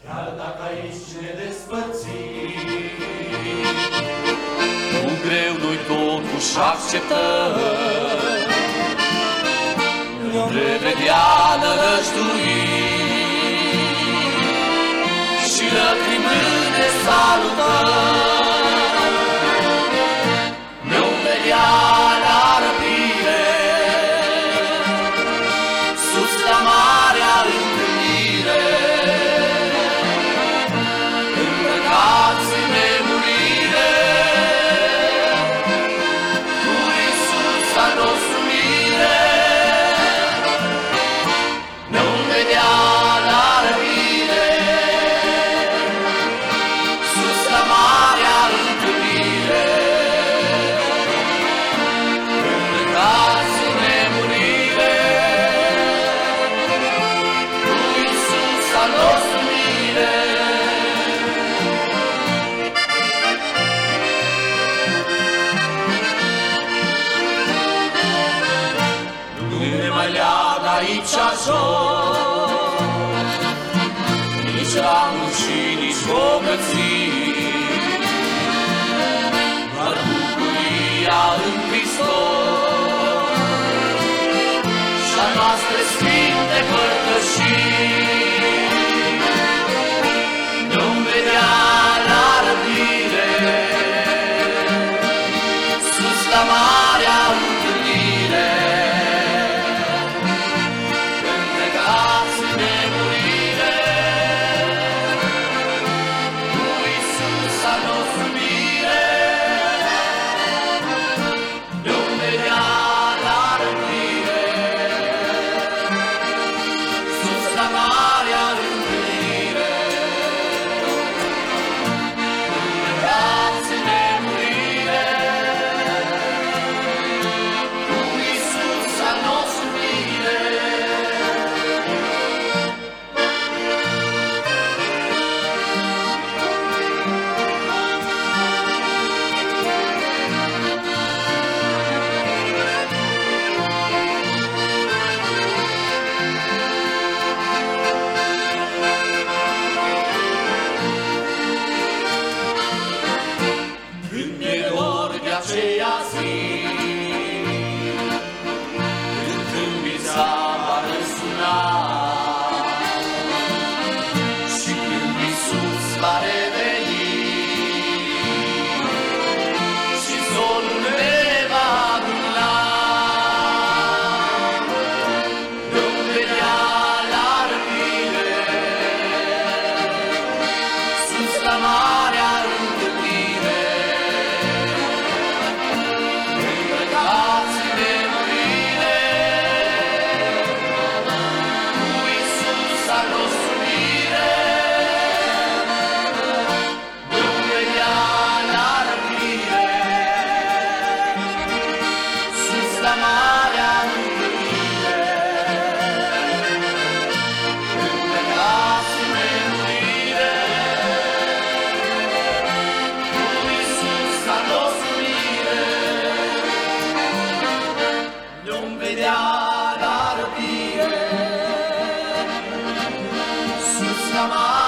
Chiar dacă aici ne despărțim, cu greu noi totuși acceptăm, ne-om revedea nădăjduit și lăcrimând ne salutăm. Ne-om vedea la răbire, sus la marea întâlnire, îmbrăcați în nemurire, cu Iisus al nostru mire. Ne-om vedea la răbire, sus la marea întâlnire, îmbrăcați în nemurire, cu Iisus al nostru mire. Nu ne mai leagă aici jos, nici ranguri și nici bogății, doar bucuria în Hristos și-a noastre sfinte părtășii. Ne-om vedea la răbire, sus la marea întâlnire, îmbrăcați în nemurire, cu Iisus al nostru mire. Ne-om vedea la răbire, sus la marea întâlnire, îmbrăcați în nemurire, cu Iisus al nostru mire. Când mi-e dor de aceea zi, când trâmbița va răsuna și când Iisus va reveni și zorul ne va aduna, ne-om vedea la răbire, sus la marea întâlnire, îmbrăcați în nemurire, cu Iisus al nostru mire. Ne-om vedea la răbire, sus la marea întâlnire, îmbrăcați în nemurire, cu Iisus al nostru mire. Ne-om vedea la răbire, sus la mare